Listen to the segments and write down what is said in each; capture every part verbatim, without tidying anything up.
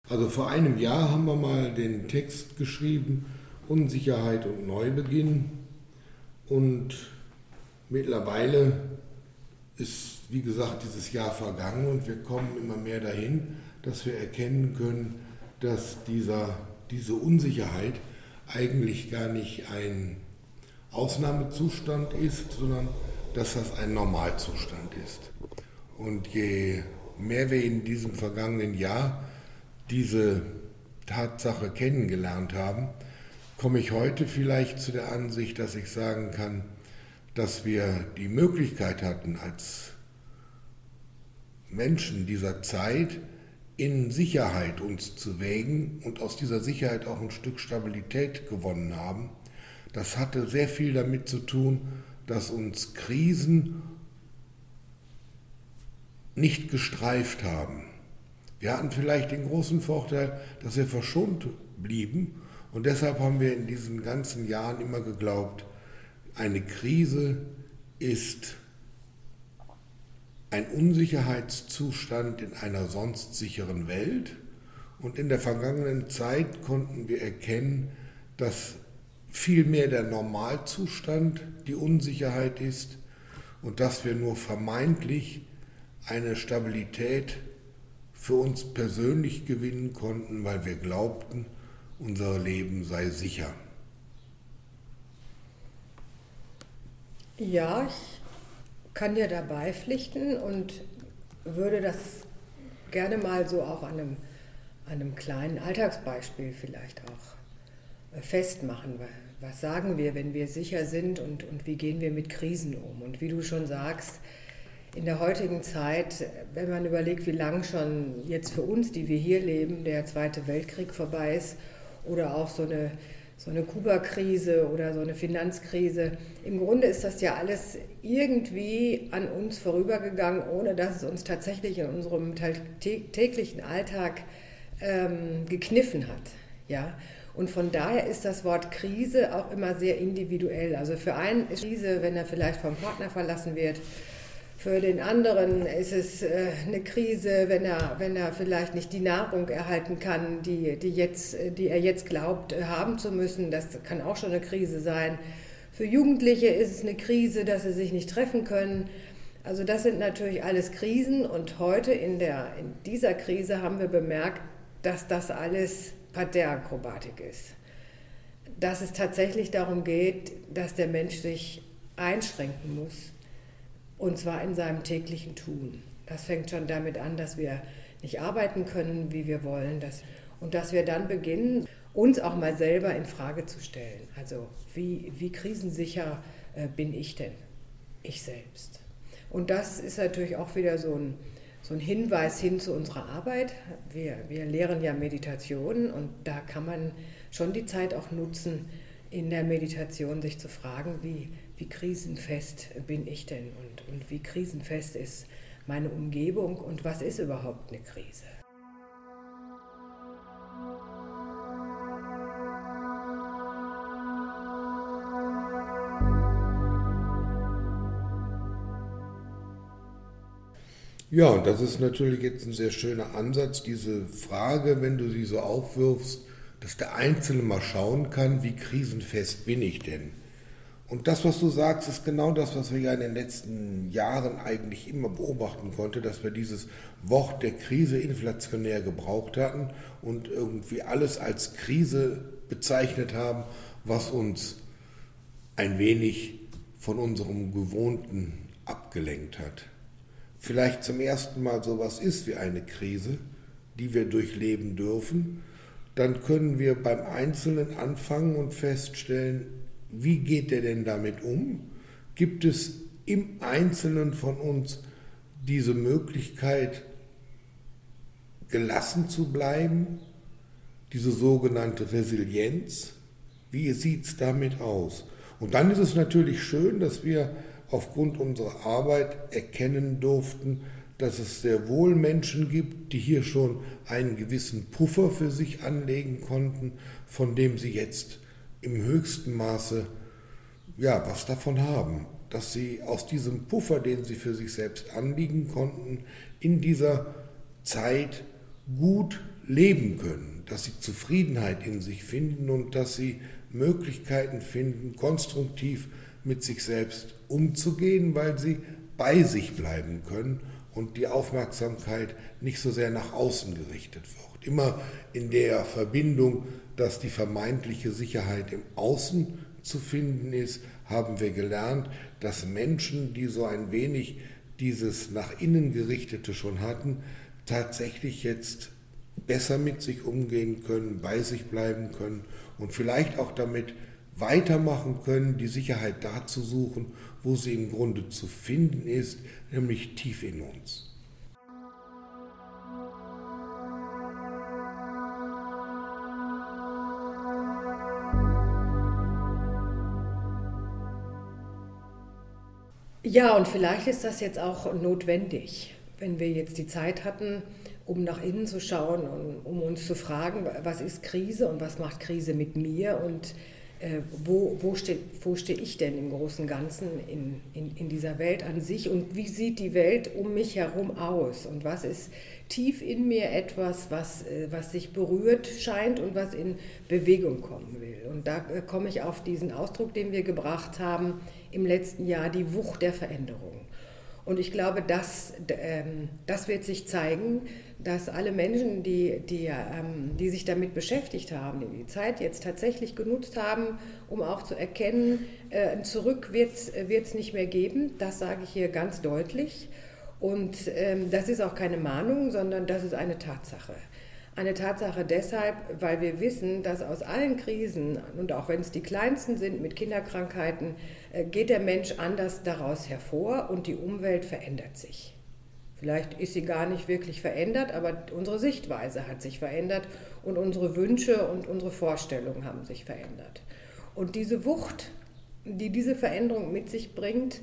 Also vor einem Jahr haben wir mal den Text geschrieben, Unsicherheit und Neubeginn. Und mittlerweile ist, wie gesagt, dieses Jahr vergangen und wir kommen immer mehr dahin, dass wir erkennen können, dass dieser, diese Unsicherheit eigentlich gar nicht ein Ausnahmezustand ist, sondern dass das ein Normalzustand ist. Und je mehr wir in diesem vergangenen Jahr diese Tatsache kennengelernt haben, komme ich heute vielleicht zu der Ansicht, dass ich sagen kann, dass wir die Möglichkeit hatten, als Menschen dieser Zeit in Sicherheit uns zu wägen und aus dieser Sicherheit auch ein Stück Stabilität gewonnen haben. Das hatte sehr viel damit zu tun, dass uns Krisen nicht gestreift haben. Wir hatten vielleicht den großen Vorteil, dass wir verschont blieben und deshalb haben wir in diesen ganzen Jahren immer geglaubt, eine Krise ist ein Unsicherheitszustand in einer sonst sicheren Welt und in der vergangenen Zeit konnten wir erkennen, dass vielmehr der Normalzustand die Unsicherheit ist und dass wir nur vermeintlich eine Stabilität für uns persönlich gewinnen konnten, weil wir glaubten, unser Leben sei sicher. Ja, ich kann dir dabei pflichten und würde das gerne mal so auch an einem, an einem kleinen Alltagsbeispiel vielleicht auch festmachen. Was sagen wir, wenn wir sicher sind und, und wie gehen wir mit Krisen um? Und wie du schon sagst, in der heutigen Zeit, wenn man überlegt, wie lang schon jetzt für uns, die wir hier leben, der Zweite Weltkrieg vorbei ist oder auch so eine, so eine Kuba-Krise oder so eine Finanzkrise, im Grunde ist das ja alles irgendwie an uns vorübergegangen, ohne dass es uns tatsächlich in unserem täglichen Alltag ähm, gekniffen hat. Ja? Und von daher ist das Wort Krise auch immer sehr individuell. Also für einen ist Krise, wenn er vielleicht vom Partner verlassen wird. Für den anderen ist es äh, eine Krise, wenn er, wenn er vielleicht nicht die Nahrung erhalten kann, die, die, jetzt, die er jetzt glaubt äh, haben zu müssen. Das kann auch schon eine Krise sein. Für Jugendliche ist es eine Krise, dass sie sich nicht treffen können. Also das sind natürlich alles Krisen. Und heute in, der, in dieser Krise haben wir bemerkt, dass das alles Paterakrobatik ist. Dass es tatsächlich darum geht, dass der Mensch sich einschränken muss. Und zwar in seinem täglichen Tun. Das fängt schon damit an, dass wir nicht arbeiten können, wie wir wollen. Dass, und dass wir dann beginnen, uns auch mal selber in Frage zu stellen. Also wie, wie krisensicher äh, bin ich denn? Ich selbst. Und das ist natürlich auch wieder so ein, so ein Hinweis hin zu unserer Arbeit. Wir, wir lehren ja Meditation und da kann man schon die Zeit auch nutzen, in der Meditation sich zu fragen, wie, wie krisenfest bin ich denn und, und wie krisenfest ist meine Umgebung und was ist überhaupt eine Krise? Ja, und das ist natürlich jetzt ein sehr schöner Ansatz, diese Frage, wenn du sie so aufwirfst, dass der Einzelne mal schauen kann, wie krisenfest bin ich denn? Und das, was du sagst, ist genau das, was wir ja in den letzten Jahren eigentlich immer beobachten konnten, dass wir dieses Wort der Krise inflationär gebraucht hatten und irgendwie alles als Krise bezeichnet haben, was uns ein wenig von unserem Gewohnten abgelenkt hat. Vielleicht zum ersten Mal sowas ist wie eine Krise, die wir durchleben dürfen, dann können wir beim Einzelnen anfangen und feststellen, wie geht er denn damit um? Gibt es im Einzelnen von uns diese Möglichkeit, gelassen zu bleiben, diese sogenannte Resilienz? Wie sieht es damit aus? Und dann ist es natürlich schön, dass wir aufgrund unserer Arbeit erkennen durften, dass es sehr wohl Menschen gibt, die hier schon einen gewissen Puffer für sich anlegen konnten, von dem sie jetzt im höchsten Maße ja, was davon haben, dass sie aus diesem Puffer, den sie für sich selbst anlegen konnten, in dieser Zeit gut leben können, dass sie Zufriedenheit in sich finden und dass sie Möglichkeiten finden, konstruktiv mit sich selbst umzugehen, weil sie bei sich bleiben können und die Aufmerksamkeit nicht so sehr nach außen gerichtet wird. Immer in der Verbindung, dass die vermeintliche Sicherheit im Außen zu finden ist, haben wir gelernt, dass Menschen, die so ein wenig dieses nach innen gerichtete schon hatten, tatsächlich jetzt besser mit sich umgehen können, bei sich bleiben können und vielleicht auch damit weitermachen können, die Sicherheit da zu suchen, wo sie im Grunde zu finden ist, nämlich tief in uns. Ja, und vielleicht ist das jetzt auch notwendig, wenn wir jetzt die Zeit hatten, um nach innen zu schauen und um uns zu fragen, was ist Krise und was macht Krise mit mir und äh, wo, wo stehe wo steh ich denn im großen und Ganzen in, in, in dieser Welt an sich und wie sieht die Welt um mich herum aus und was ist tief in mir etwas, was, äh, was sich berührt scheint und was in Bewegung kommen will. Und da äh, komme ich auf diesen Ausdruck, den wir gebracht haben im letzten Jahr, die Wucht der Veränderung. Und ich glaube, das, ähm, das wird sich zeigen, dass alle Menschen, die, die, ähm, die sich damit beschäftigt haben, die die Zeit jetzt tatsächlich genutzt haben, um auch zu erkennen, äh, ein Zurück wird es nicht mehr geben. Das sage ich hier ganz deutlich. Und ähm, das ist auch keine Mahnung, sondern das ist eine Tatsache. Eine Tatsache deshalb, weil wir wissen, dass aus allen Krisen, und auch wenn es die kleinsten sind mit Kinderkrankheiten, geht der Mensch anders daraus hervor und die Umwelt verändert sich. Vielleicht ist sie gar nicht wirklich verändert, aber unsere Sichtweise hat sich verändert und unsere Wünsche und unsere Vorstellungen haben sich verändert. Und diese Wucht, die diese Veränderung mit sich bringt,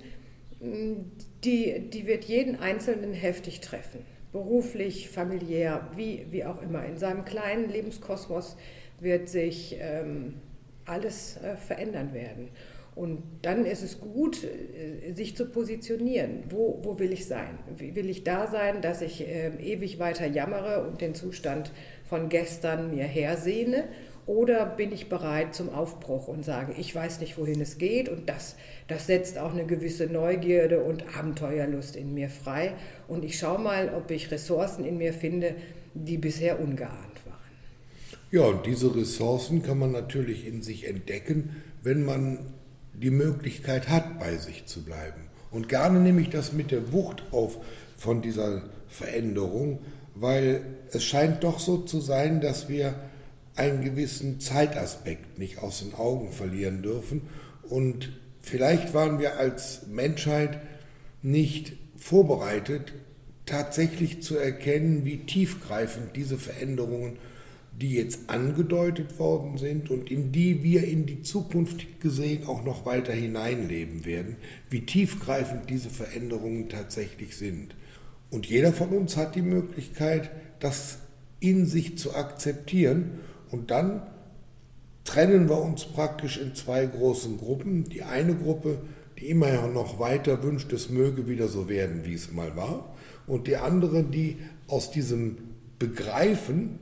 die, die wird jeden Einzelnen heftig treffen. Beruflich, familiär, wie, wie auch immer. In seinem kleinen Lebenskosmos wird sich ähm, alles äh, verändern werden. Und dann ist es gut, äh, sich zu positionieren. Wo, wo will ich sein? Wie will ich da sein, dass ich äh, ewig weiter jammere und den Zustand von gestern mir hersehne? Oder bin ich bereit zum Aufbruch und sage, ich weiß nicht, wohin es geht und das, das setzt auch eine gewisse Neugierde und Abenteuerlust in mir frei und ich schaue mal, ob ich Ressourcen in mir finde, die bisher ungeahnt waren. Ja, und diese Ressourcen kann man natürlich in sich entdecken, wenn man die Möglichkeit hat, bei sich zu bleiben. Und gerne nehme ich das mit der Wucht auf von dieser Veränderung, weil es scheint doch so zu sein, dass wir einen gewissen Zeitaspekt nicht aus den Augen verlieren dürfen. Und vielleicht waren wir als Menschheit nicht vorbereitet, tatsächlich zu erkennen, wie tiefgreifend diese Veränderungen, die jetzt angedeutet worden sind und in die wir in die Zukunft gesehen auch noch weiter hineinleben werden, wie tiefgreifend diese Veränderungen tatsächlich sind. Und jeder von uns hat die Möglichkeit, das in sich zu akzeptieren. Und dann trennen wir uns praktisch in zwei großen Gruppen. Die eine Gruppe, die immer noch weiter wünscht, es möge wieder so werden, wie es mal war. Und die andere, die aus diesem Begreifen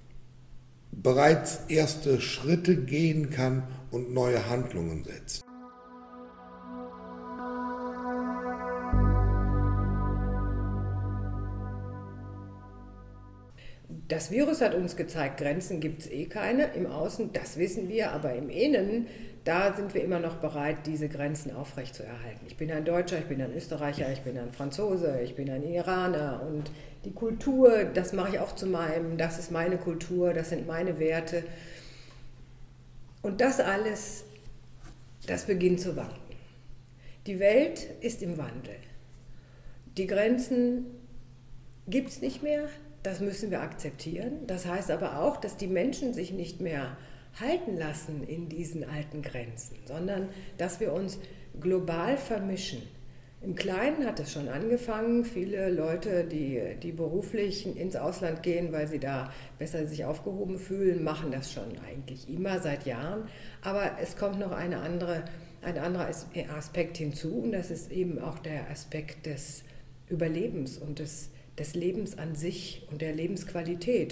bereits erste Schritte gehen kann und neue Handlungen setzt. Das Virus hat uns gezeigt, Grenzen gibt es eh keine, im Außen, das wissen wir, aber im Innen, da sind wir immer noch bereit, diese Grenzen aufrechtzuerhalten. Ich bin ein Deutscher, ich bin ein Österreicher, ich bin ein Franzose, ich bin ein Iraner und die Kultur, das mache ich auch zu meinem, das ist meine Kultur, das sind meine Werte. Und das alles, das beginnt zu wanken. Die Welt ist im Wandel. Die Grenzen gibt es nicht mehr. Das müssen wir akzeptieren. Das heißt aber auch, dass die Menschen sich nicht mehr halten lassen in diesen alten Grenzen, sondern dass wir uns global vermischen. Im Kleinen hat es schon angefangen. Viele Leute, die, die beruflich ins Ausland gehen, weil sie da besser sich aufgehoben fühlen, machen das schon eigentlich immer seit Jahren. Aber es kommt noch eine andere, ein anderer Aspekt hinzu und das ist eben auch der Aspekt des Überlebens und des des Lebens an sich und der Lebensqualität.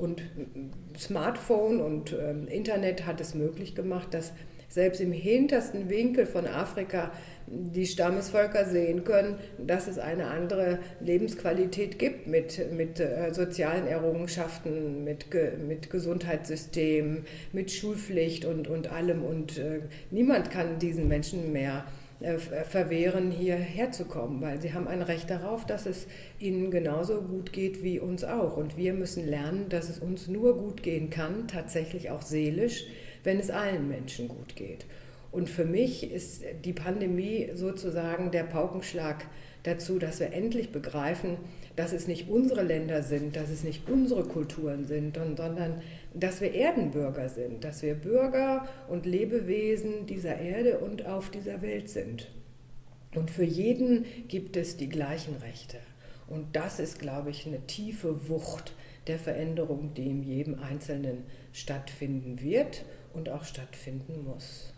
Und Smartphone und ähm, Internet hat es möglich gemacht, dass selbst im hintersten Winkel von Afrika die Stammesvölker sehen können, dass es eine andere Lebensqualität gibt mit, mit äh, sozialen Errungenschaften, mit, Ge, mit Gesundheitssystem, mit Schulpflicht und, und allem. Und äh, niemand kann diesen Menschen mehr äh, verwehren, hierher zu kommen, weil sie haben ein Recht darauf, dass es ihnen genauso gut geht wie uns auch. Und wir müssen lernen, dass es uns nur gut gehen kann, tatsächlich auch seelisch, wenn es allen Menschen gut geht. Und für mich ist die Pandemie sozusagen der Paukenschlag dazu, dass wir endlich begreifen, dass es nicht unsere Länder sind, dass es nicht unsere Kulturen sind, sondern dass wir Erdenbürger sind, dass wir Bürger und Lebewesen dieser Erde und auf dieser Welt sind. Und für jeden gibt es die gleichen Rechte. Und das ist, glaube ich, eine tiefe Wucht der Veränderung, die in jedem Einzelnen stattfinden wird und auch stattfinden muss.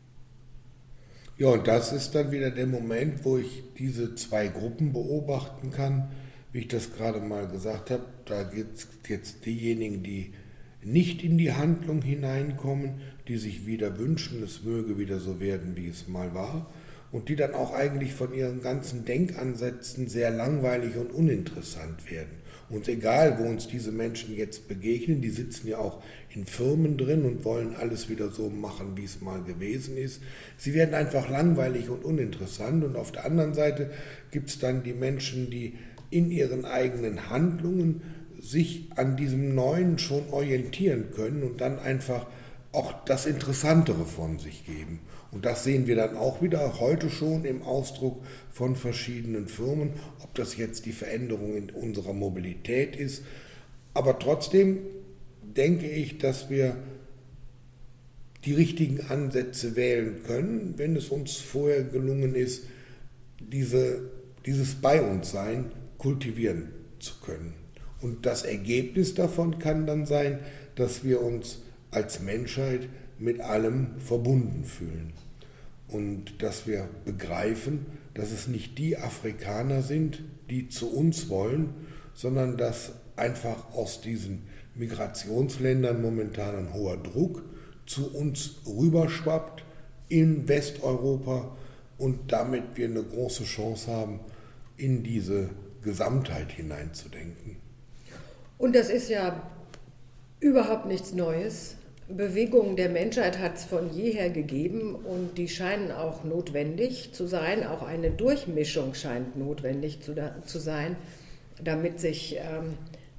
Ja, und das ist dann wieder der Moment, wo ich diese zwei Gruppen beobachten kann, wie ich das gerade mal gesagt habe. Da gibt es jetzt diejenigen, die nicht in die Handlung hineinkommen, die sich wieder wünschen, es möge wieder so werden, wie es mal war, und die dann auch eigentlich von ihren ganzen Denkansätzen sehr langweilig und uninteressant werden. Und egal, wo uns diese Menschen jetzt begegnen, die sitzen ja auch in Firmen drin und wollen alles wieder so machen, wie es mal gewesen ist. Sie werden einfach langweilig und uninteressant. Und auf der anderen Seite gibt es dann die Menschen, die in ihren eigenen Handlungen sich an diesem Neuen schon orientieren können und dann einfach auch das Interessantere von sich geben. Und das sehen wir dann auch wieder heute schon im Ausdruck von verschiedenen Firmen, ob das jetzt die Veränderung in unserer Mobilität ist. Aber trotzdem denke ich, dass wir die richtigen Ansätze wählen können, wenn es uns vorher gelungen ist, diese, dieses Bei-uns-Sein kultivieren zu können. Und das Ergebnis davon kann dann sein, dass wir uns als Menschheit mit allem verbunden fühlen. Und dass wir begreifen, dass es nicht die Afrikaner sind, die zu uns wollen, sondern dass einfach aus diesen Migrationsländern momentan ein hoher Druck zu uns rüberschwappt in Westeuropa und damit wir eine große Chance haben, in diese Gesamtheit hineinzudenken. Und das ist ja überhaupt nichts Neues. Bewegungen der Menschheit hat es von jeher gegeben und die scheinen auch notwendig zu sein. Auch eine Durchmischung scheint notwendig zu, zu sein, damit sich ähm,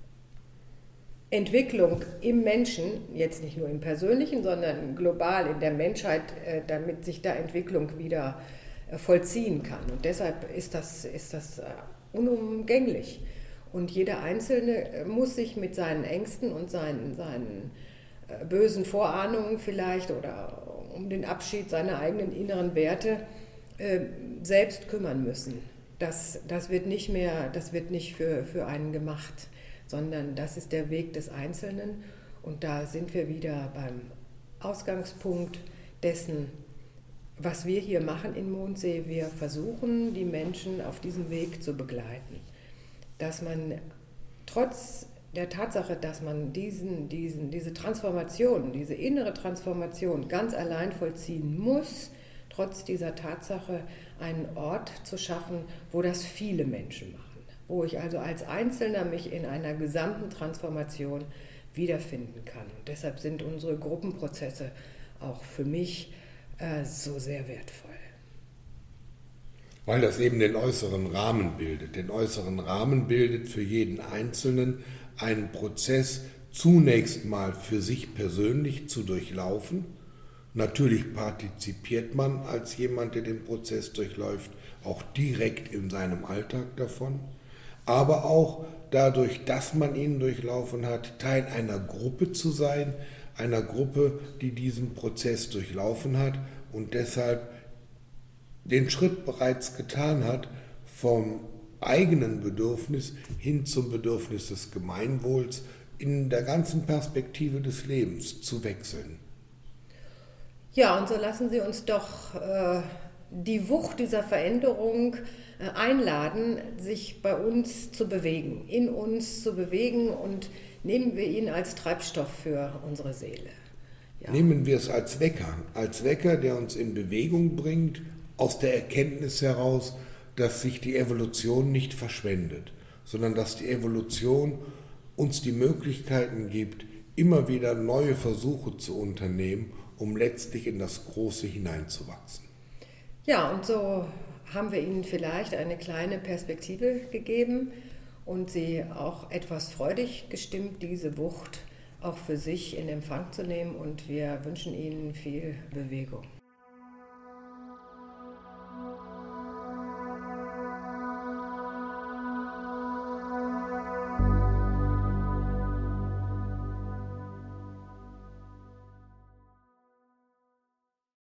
Entwicklung im Menschen, jetzt nicht nur im Persönlichen, sondern global in der Menschheit, äh, damit sich da Entwicklung wieder äh, vollziehen kann. Und deshalb ist das, ist das äh, unumgänglich. Und jeder Einzelne muss sich mit seinen Ängsten und seinen, seinen äh, bösen Vorahnungen vielleicht oder um den Abschied seiner eigenen inneren Werte äh, selbst kümmern müssen. Das, das wird nicht mehr, das wird nicht für, für einen gemacht, sondern das ist der Weg des Einzelnen. Und da sind wir wieder beim Ausgangspunkt dessen, was wir hier machen in Mondsee. Wir versuchen, die Menschen auf diesem Weg zu begleiten. Dass man trotz der Tatsache, dass man diesen, diesen, diese Transformation, diese innere Transformation ganz allein vollziehen muss, trotz dieser Tatsache einen Ort zu schaffen, wo das viele Menschen machen. Wo ich also als Einzelner mich in einer gesamten Transformation wiederfinden kann. Und deshalb sind unsere Gruppenprozesse auch für mich äh, so sehr wertvoll. Weil das eben den äußeren Rahmen bildet. Den äußeren Rahmen bildet für jeden Einzelnen einen Prozess zunächst mal für sich persönlich zu durchlaufen. Natürlich partizipiert man als jemand, der den Prozess durchläuft, auch direkt in seinem Alltag davon. Aber auch dadurch, dass man ihn durchlaufen hat, Teil einer Gruppe zu sein, einer Gruppe, die diesen Prozess durchlaufen hat und deshalb den Schritt bereits getan hat, vom eigenen Bedürfnis hin zum Bedürfnis des Gemeinwohls in der ganzen Perspektive des Lebens zu wechseln. Ja, und so lassen Sie uns doch äh, die Wucht dieser Veränderung einladen, sich bei uns zu bewegen, in uns zu bewegen, und nehmen wir ihn als Treibstoff für unsere Seele. Ja. Nehmen wir es als Wecker, als Wecker, der uns in Bewegung bringt, aus der Erkenntnis heraus, dass sich die Evolution nicht verschwendet, sondern dass die Evolution uns die Möglichkeiten gibt, immer wieder neue Versuche zu unternehmen, um letztlich in das Große hineinzuwachsen. Ja, und so haben wir Ihnen vielleicht eine kleine Perspektive gegeben und Sie auch etwas freudig gestimmt, diese Wucht auch für sich in Empfang zu nehmen, und wir wünschen Ihnen viel Bewegung.